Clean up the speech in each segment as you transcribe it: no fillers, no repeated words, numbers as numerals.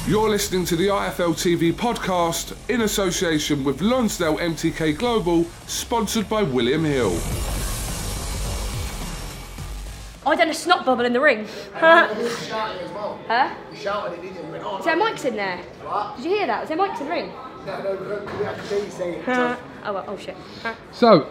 You're listening to the IFL TV podcast in association with Lonsdale MTK Global, sponsored by William Hill. I done a snot bubble in the ring. Huh? You shouted as well. Huh? You shouted it, didn't you? Went, Is there mics in there? What? Did you hear that? Was there mics in the ring? No, we have to hear you saying it. Oh, well, oh shit. Huh? So,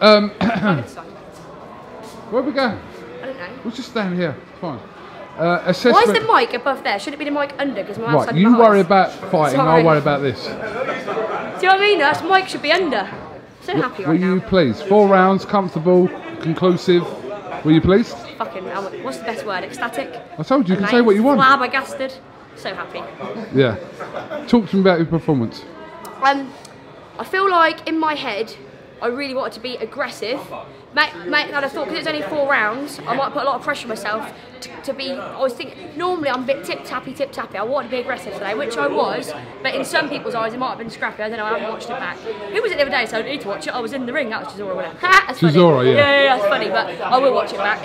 Where where we going? I don't know. We'll just stand here. Fine. Assessment. Why is the mic above there? Should it be the mic under? Because my Right, you worry about fighting, Sorry. I'll worry about this. Do you know what I mean? That mic should be under. So happy Were right you now. pleased? 4 rounds, comfortable, conclusive. Were you pleased? Fucking, what's the best word? Ecstatic? I told you, you can Amazed, say what you want. Flabbergasted. So happy. Yeah. Talk to me about your performance. I feel like in my head, I really wanted to be aggressive. Mate, I'd have thought, because it's only 4 rounds, I might put a lot of pressure on myself to be, I was thinking, normally I'm a bit tip-tappy. I wanted to be aggressive today, which I was, but in some people's eyes it might have been scrappy. I don't know, I haven't watched it back. Who was it the other day, so I don't need to watch it? I was in the ring, that was Chisora, wasn't it? That's funny. Chisora, yeah. Yeah, that's funny, but I will watch it back.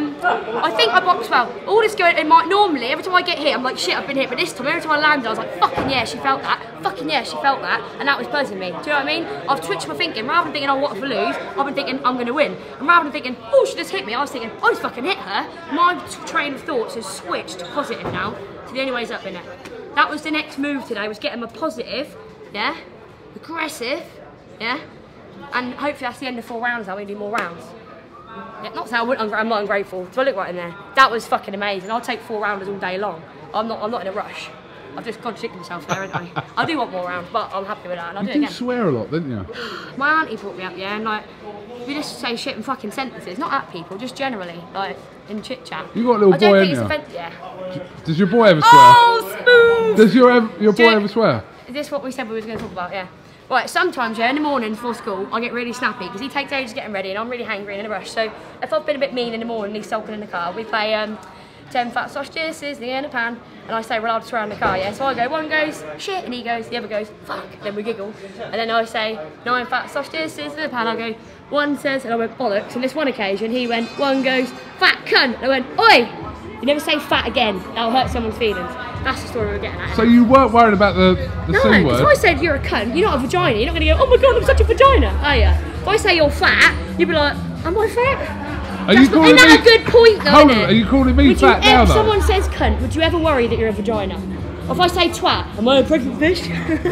I think I boxed well. All this going in my, normally, every time I get hit, I'm like, shit, I've been hit, but this time, every time I landed, I was like, fucking yeah, she felt that. Fucking yeah, she felt that, and that was buzzing me. Do you know what I mean? I've twitched my thinking, rather than thinking, oh, what if I lose, I've been thinking, I'm going to win. And rather than thinking, oh, she just hit me, I was thinking, I just fucking hit her. My train of thoughts has switched to positive now, so the only way's up, innit? That was the next move today, was getting my positive, yeah? Aggressive, yeah? And hopefully that's the end of 4 rounds now, we do more rounds. Yeah, not saying I'm not ungrateful, do I look right in there? That was fucking amazing, I'll take 4 rounders all day long. I'm not in a rush. I've just contradicted myself there, haven't I? I do want more rounds, but I'm happy with that, and I'll do it You again. swear a lot, didn't you? My auntie brought me up, yeah, and like, we just say shit in fucking sentences, not at people, just generally, like, in chit chat. You got a little boy, I don't haven't think you? it's yeah. Does your boy ever swear? Oh, smooth! Does your boy ever swear? Is this what we said we was going to talk about? Yeah. Right, sometimes, yeah, in the morning before school, I get really snappy because he takes ages getting ready and I'm really hangry and in a rush. So if I've been a bit mean in the morning, he's sulking in the car. We play 10 fat sausages in a pan, and I say we're allowed to swear in the car, yeah? So I go, one goes, shit, and he goes, the other goes, fuck, then we giggle. And then I say, 9 fat sausages in the pan, I go, one says, and I went, bollocks. And this one occasion, he went, one goes, fat cunt, and I went, oi! You never say fat again, that'll hurt someone's feelings. That's the story we're getting at. So you weren't worried about the No, C because word? if I said you're a cunt, you're not a vagina, you're not going to go, oh my god, I'm such a vagina, are you? If I say you're fat, you'd be like, am I fat? Are you calling Isn't that me? a good point though, Hold isn't on, it? are you calling me Would fat you, now if though? someone says cunt, would you ever worry that you're a vagina? Or if I say twat, am I a pregnant fish?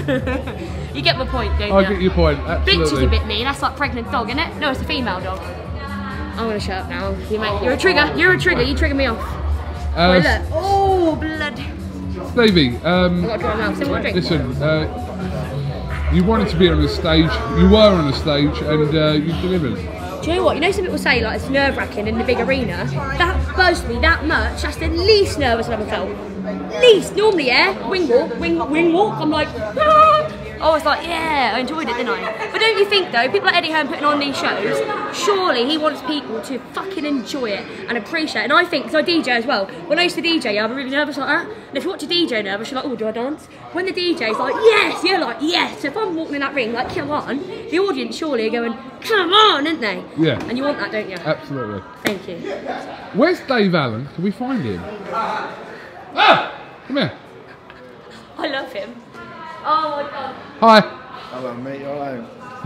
You get my point, don't you? I get your point, absolutely. Bitch is a bit mean, that's like pregnant dog, isn't it? No, it's a female dog. I'm going to shut up now. You're a trigger, you trigger me off. Wait, look. Oh, blood. Stevie, I've got to dry my mouth. So what do I drink? listen, you wanted to be on the stage, you were on the stage, and you delivered. Do you know what? You know some people say like it's nerve-wracking in the big arena? That buzzed me that much. That's the least nervous I've ever felt. Least. Normally, yeah, wing walk, I'm like, ah! I was like, yeah, I enjoyed it, didn't I? But don't you think though, people like Eddie Hearn putting on these shows, surely he wants people to fucking enjoy it and appreciate it. And I think, because I DJ as well, when I used to DJ, I'd be really nervous like that. And if you watch a DJ nervous, you're like, oh, do I dance? When the DJ's like, yes, you're like, yes. So if I'm walking in that ring, like, come on, the audience surely are going, come on, aren't they? Yeah. And you want that, don't you? Absolutely. Thank you. Where's Dave Allen? Can we find him? Ah! Come here. I love him. Oh my god. Hi. Hello, mate, you alright?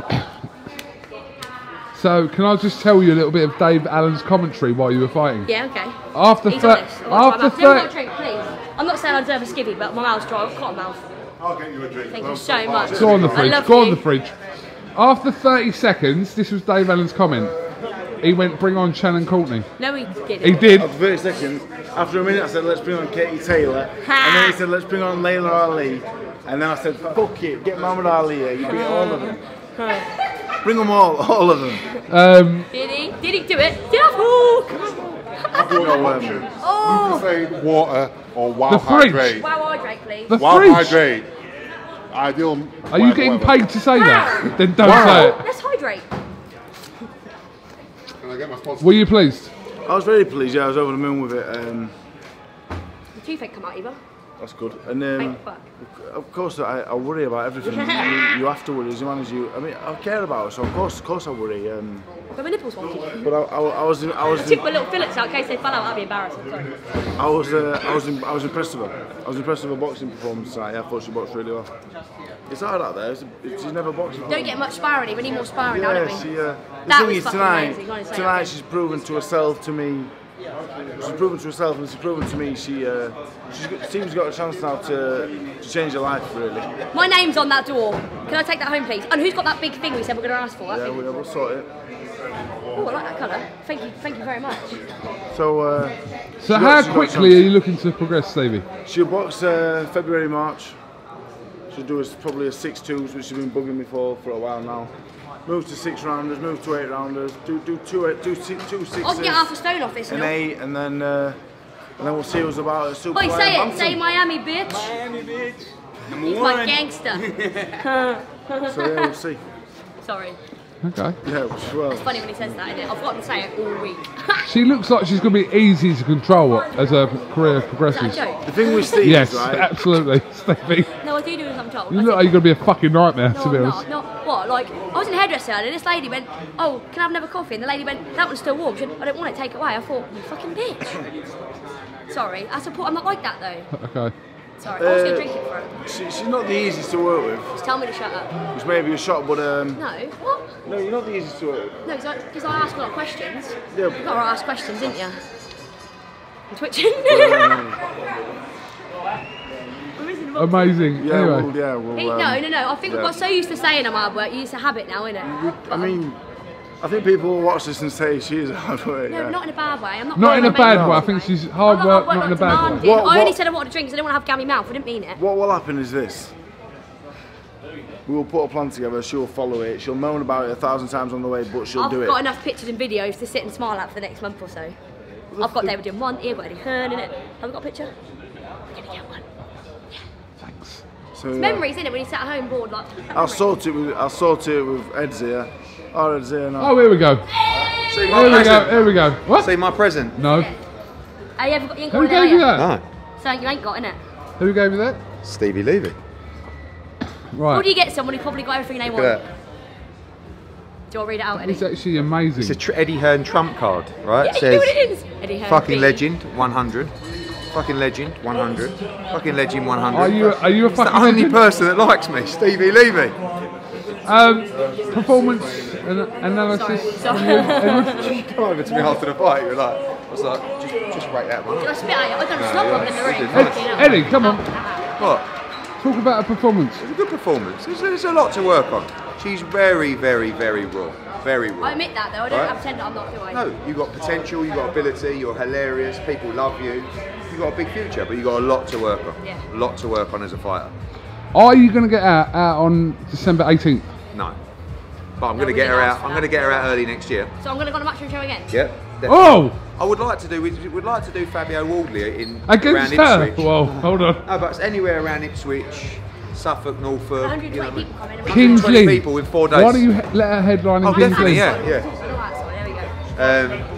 So, can I just tell you a little bit of Dave Allen's commentary while you were fighting? Yeah, okay. After He's honest. after Never got a drink, please. I'm not saying I deserve a skivvy, but my mouth's dry. I've got a mouth. I'll get you a drink. Thank you so much. Go on the I fridge. love Go on you. the fridge. After 30 seconds, this was Dave Allen's comment. He went, bring on Shannon Courtney. No, he didn't. He did. After 30 seconds, after a minute I said, let's bring on Katie Taylor. And then he said, let's bring on Layla Ali. And then I said, fuck it, get Muhammad Ali here. You beat all of them. Bring them all of them. Did he? Did he do it? Did I? Oh, come on. I've got no options. You can say water or The Wild fridge. Hydrate. Wow, hydrate, please. The Wild fridge. Hydrate. Ideal. Are you getting paid to say that? Then don't Wow. say it. Let's hydrate. Can I get my sponsor? Were you pleased? I was very pleased, yeah, I was over the moon with it. The toothache come out either. That's good. And Thank fuck. of course, I worry about everything. you have to worry as a manager. I mean, I care about it, so of course I worry. But my nipples wanted. But I was Took my little fillets out in case they fell out. That'd be embarrassing. Sorry. I was impressed with her. I was impressed with her boxing performance tonight. Yeah, I thought she boxed really well. It's hard out there. She's never boxed before. Don't get much sparring. We need more sparring now, don't we? The That thing was is fucking amazing, honestly. tonight she's proven to herself, to me. She's proven to herself, and she's proven to me she seems got a chance now to change her life, really. My name's on that door. Can I take that home, please? And who's got that big thing we said we're going to ask for? That Yeah, thing? we'll sort it. Oh, I like that colour. Thank you very much. So. So how quickly are you looking to progress, Stevie? She'll box February, March. She'll do probably a 6-2s, which she's been bugging me for a while now. Move to 6 rounders, move to 8 rounders, do 2 6s. I can get half a stone off this. An 8, and then we'll see who's about at Super Oi, Light say it. Hampton. Say Miami, bitch. Miami, bitch. He's my gangster. So yeah, we'll see. Sorry. Okay. Yeah, well. It's funny when he says that, isn't it? I've forgotten to say it all week. She looks like she's going to be easy to control as her career Is that a progresses. joke? The thing with Steve Yes, is, right? absolutely, Stevie. No, I do as I'm told. You look like you're going to be a fucking nightmare, No, to be I'm honest. not. No, what? Like, I was in a hairdresser and this lady went, oh, can I have another coffee? And the lady went, that one's still warm. She went, I don't want it, take it away. I thought, you fucking bitch. Sorry, I support. I'm not like that though. Okay. Sorry, I was going to drink it for her. She's not the easiest to work with, Just tell me to shut up. which may be a shock, but No, what? no, you're not the easiest to work with. No, because I ask a lot of questions. Yeah, You gotta ask questions, didn't you? I'm twitching. Amazing. Yeah, Anyway. we'll. No. I think we've got so used to saying I'm hard work, you used to habit now, innit? I mean, I think people will watch this and say she is a hard worker. No, not in a bad way. I'm not. Not in a bad way. I I'm think she's hard not work, hard not in a bad way. demanding. I only What- said I wanted to drink because I didn't want to have gammy mouth. I didn't mean it. What will happen is this. We will put a plan together, she'll follow it, she'll moan about it 1,000 times on the way, but she'll do I've it. got enough pictures and videos to sit and smile at for the next month or so. I've got David doing one, I've got Eddie Hearn in it. Have we got a picture? We're gonna get one. Thanks. So, It's memories, isn't it? When you sat at home bored, like. I'll sort it with Ed's here. Or Ed's here now. Oh, here we go. See Here we go. Here we go. What? See my present. No. Hey, you ain't got Who one gave you there, that? No. So you ain't got, innit? Who gave you that? Stevie Levy. Or do you Right. get someone who's probably got everything they Look want? at that. Do I read it out, Eddie? It's actually amazing. It's a Eddie Hearn trump card, right? Yeah, you know what it is? Eddie Hearn. Fucking B. legend, 100. Fucking legend, 100. Fucking legend, 100. Are you a It's the fucking only legend? person that likes me, Stevie Levy. Performance analysis. Sorry. from you, Edward? She came over to me after the fight. You were like, I was like, just rate that one. Did I spit at you? I don't know, stop you're rubbing in the ring. right. Fucking hell. Eddie, come on. What? Talk about a performance. It was a good performance. There's a lot to work on. She's very, very, very raw. Very raw. I admit that though, I don't Right. pretend that I'm not, do I? No, you've got potential, you've got ability, you're hilarious, people love you. You've got a big future, but you've got a lot to work on. Yeah. A lot to work on as a fighter. Are you going to get out on December 18th? No. But I'm No, going to we get her didn't out. ask for I'm that. going to get her out early next year. So I'm going to go on a matchroom show again? Yep. definitely. Oh! I would like to do. We'd like to do Fabio Wardley in Against around her? Ipswich. Whoa, hold on. No, but it's anywhere around Ipswich, Suffolk, Norfolk. 120 people coming. 120 Kingsley. people in 4 days. Why don't you let her headline in Oh, definitely, Kingsley? yeah, yeah. Alright, so there we go.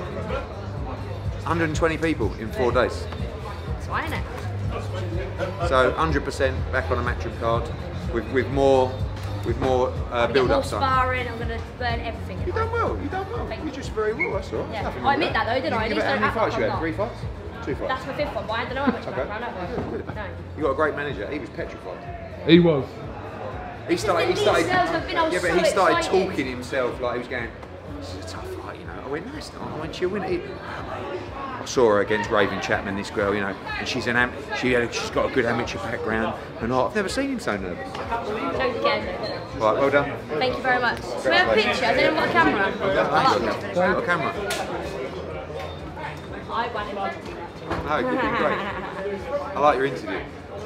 120 people in 4 days. That's right, isn't it? So 100% back on a matchroom card with more Get build more up time. sparring, I'm going to burn everything. You done well. You done well. Thank You're you. just very raw. That's all right. Yeah. Nothing I wrong admit with that though, didn't I? At You least how don't many act fights like you I'm had? not. 3 fights? 2 fights. That's my 5th one, but I don't know how much background I've got. No. You got a great manager. He was petrified. He was. He started. These girls have been all Yeah, but so he started excited. talking himself like he was going. This is a tough fight, you know. I went, no, it's not. I went, she'll win it. I saw her against Raven Chapman, this girl, you know, and she's she's got a good amateur background, and I've never seen him so nervous. Don't care. Right, well done. Thank you very much. Do we have a picture? Has anyone got a camera? I ain't got a camera. I want it. No, you've been great. I like your interview.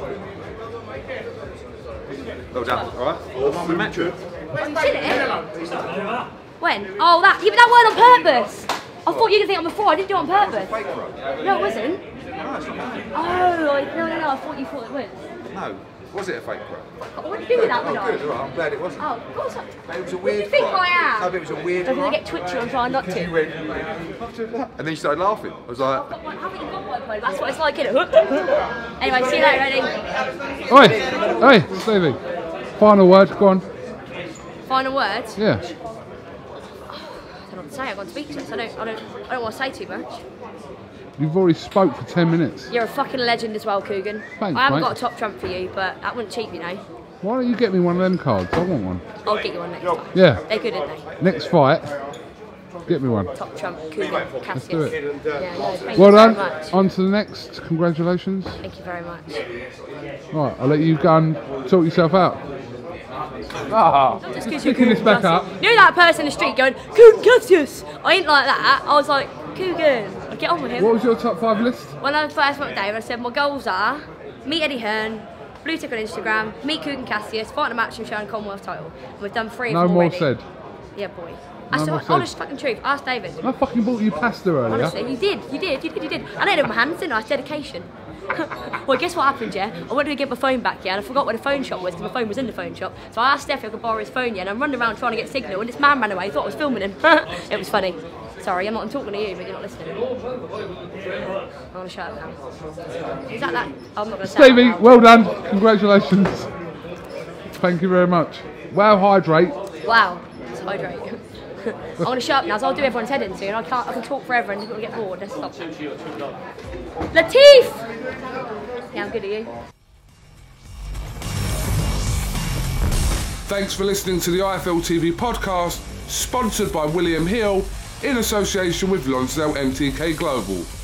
Well done. All right. I'm on with Metro. Oh, you seen it? When? Oh, that. Yeah, but that weren't on purpose. I thought you were going to think it before. I didn't do it on purpose. No, it wasn't. No, it's not. Oh, no. I thought you thought it was. No. Was it a fake pro? What did you do with that, Oh, would I? good. All right. I'm glad it wasn't. Oh, of course. But it was a What do you weird think fight. I am? No, but it was a weird I'm going fight. to get twitchy. I'm trying not Because you to. went, and then you started laughing. I was like, I've got one. Haven't you got That's what it's like, isn't it? Anyway, see you later, Eddie. Oi, Stevie. Final word, go on. Final words? Yeah. I don't know what to say. I've got speechless. I don't want to say too much. You've already spoke for 10 minutes. You're a fucking legend as well, Coogan. Thanks, I haven't mate. got a top trump for you, but that wouldn't cheap, you know. Why don't you get me one of them cards? I want one. I'll get you one next time. Yeah. They're good, aren't they? Next fight, get me one. Top trump, Coogan, Cassius. do it. Yeah, no, thank Well you done. very much. On to the next. Congratulations. Thank you very much. Right, I'll let you go and sort yourself out. Just 'cause you're Picking this Coogan back Cassius. up. You know that person in the street going, Coogan Cassius? I ain't like that. I was like, Coogan, I'll get on with him. What was your top 5 list? When I first met Dave, I said my goals are meet Eddie Hearn, blue tick on Instagram, meet Coogan Cassius, fight in a match and show and Commonwealth title. And we've done 3 of No them more already. said. Yeah, boy. No That's more the said. honest fucking truth. Ask David. I fucking bought you pasta earlier. Honestly, you did. I did it with my hands, didn't I? It's dedication. Well, guess what happened, yeah? I went to get my phone back, yeah, and I forgot where the phone shop was because my phone was in the phone shop. So I asked Steph if I could borrow his phone, yeah, and I'm running around trying to get signal, and this man ran away, thought I was filming him. It was funny. Sorry, I'm talking to you, but you're not listening. I want to shut up now. Is that? I'm not going to say Stevie, that well done. Congratulations. Thank you very much. Wow, hydrate. Wow, it's hydrate. I want to shut up now, so I'll do everyone's head in soon. I can talk forever and people get bored. Let's stop. Latif! Yeah, I'm good at you. Thanks for listening to the IFL TV podcast, sponsored by William Hill in association with Lonsdale MTK Global.